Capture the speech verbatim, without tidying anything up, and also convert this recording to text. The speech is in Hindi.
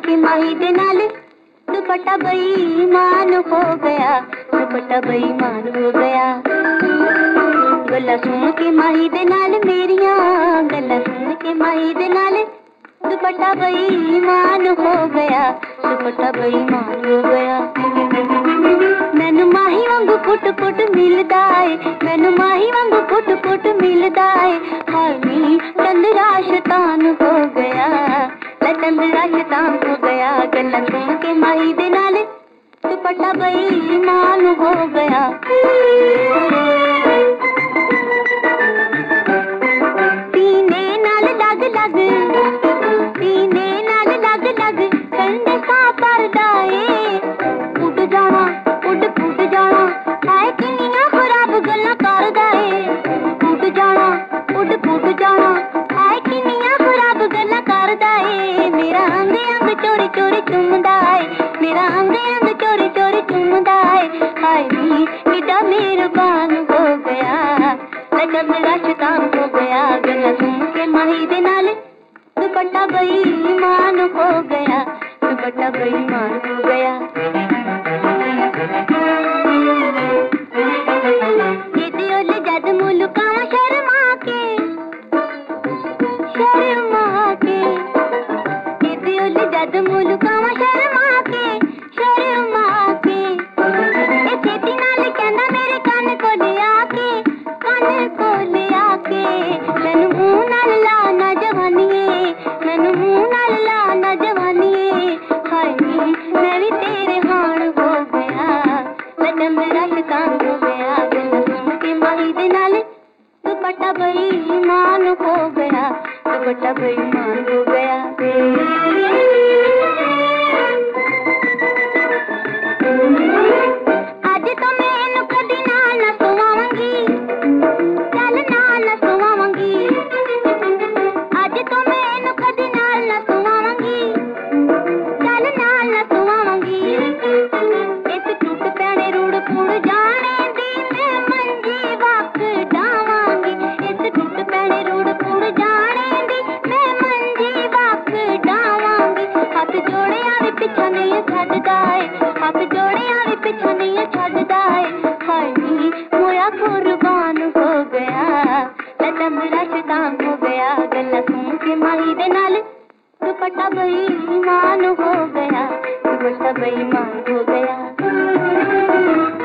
के माही दे नाल दुपट्टा बेईमान हो गया, दुपट्टा बेईमान हो गया। गल्ला सुन के माही दे नाल मेरिया, गल्ला सुन के माही दे नाल दुपट्टा बेईमान हो गया, दुपट्टा बेईमान हो गया। मैनू माही वांगू पुट पुट मिलदा है, मैनू माही वांगू पुट पुट मिलदा है। हाय नी चंदरा शैतान हो गया, चंदरा शैतान हो गया। गल्ला सुन के माही दे नाल दुपट्टा बेईमान हो गया। सीने नाल लग लग, सीने नाल लग लग कंधे सा परदा है। उड़ जाना उड़ उड़ जाना है किनिया खराब गल्लां करदा है। उड़ जाना उड़ उड़ जाना है किनिया खराब गल्लां करदा है। मेरा अंग अंग चोरी चोरी चुमदा है, मेरा अंग अंग चोरी चोरी चुमदा है। हाय नी किड्डा मेहरबान हो गया, चंदरा शैतान हो गया। गल्ला सुन के माही दे नाल दुपट्टा बेईमान हो गया, दुपट्टा बेईमान हो गया। ये ओल जद मुल्कां शर्मा के, शर्मा के, ये ओल जद मुल्कां शर्मा के, शर्मा के। ए छेती नाल कहंदा मेरे कान कोल आके, कान कोल आके। मैनू मुंह नाल ला ना जवानीए, मैनू मुंह नाल ला ना जवानीए। हाय नी मैं भी तेरे हाण हो गया, चंदरा शैतान हो गया। गल्ला सुन के माही दे नाल दुपट्टा बेईमान हो गया, दुपट्टा बेईमान हो गया। अज तो मैनू कदी नाल ना सुवावांगी, चल नाल ना सुवावांगी। अज तो मैनू कदी नाल ना सुवावांगी, चल नाल ना सुवावांगी। इस टूट पैणे रूड़ पुड़ जाने दी मैं मंजी वक डावांगी। इस टूट पैणे रूड़ पुड़ जाने दी मैं मंजी वक डावांगी। हथ जोड़िया भी पिछा नहीं छड्डदा है, हथ जोड़िया भी पिछा नहीं छड्डदा है। हाय नी मोया कुर्बान हो गया, चंदरा शैतान हो गया। गल्ला सुन के माही दे नाल दुपट्टा बेईमान हो गया, दुपट्टा बेईमान हो गया।